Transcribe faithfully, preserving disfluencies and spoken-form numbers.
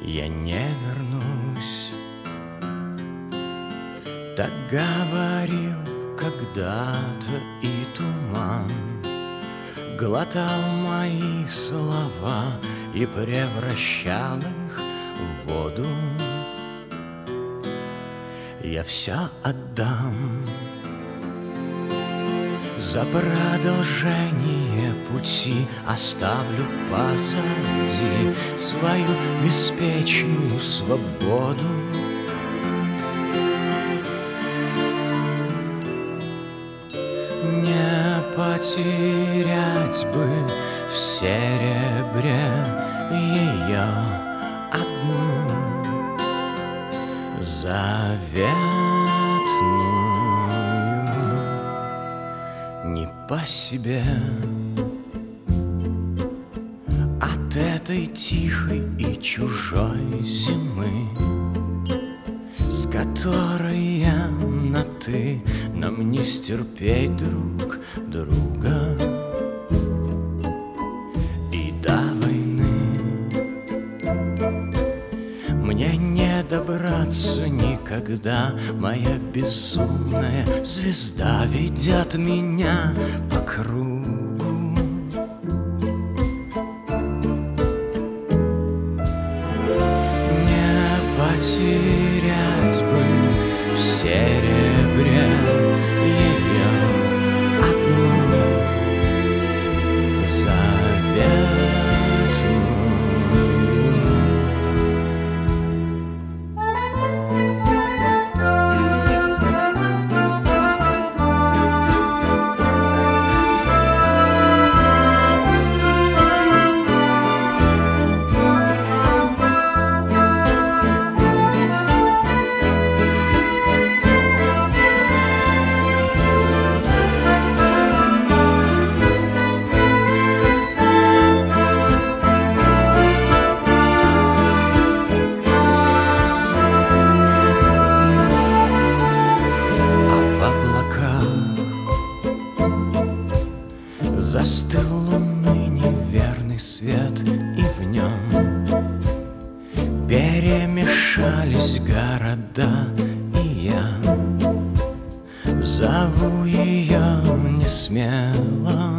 я не вернусь. Так говорил когда-то и туман, глотал мои слова и превращал их в воду. Я все отдам за продолжение пути, оставлю позади свою беспечную свободу. Не потерять бы в серебре ее одну заветную, не по себе от этой тихой и чужой зимы, с которой я на «ты», нам не стерпеть друг друга и до войны. Мне не добраться никогда, моя безумная звезда ведет меня по кругу. Не потерять бы в серебре ее одну заветную. Застыл луны неверный свет, и в нем перемешались города, и я зову ее не смело.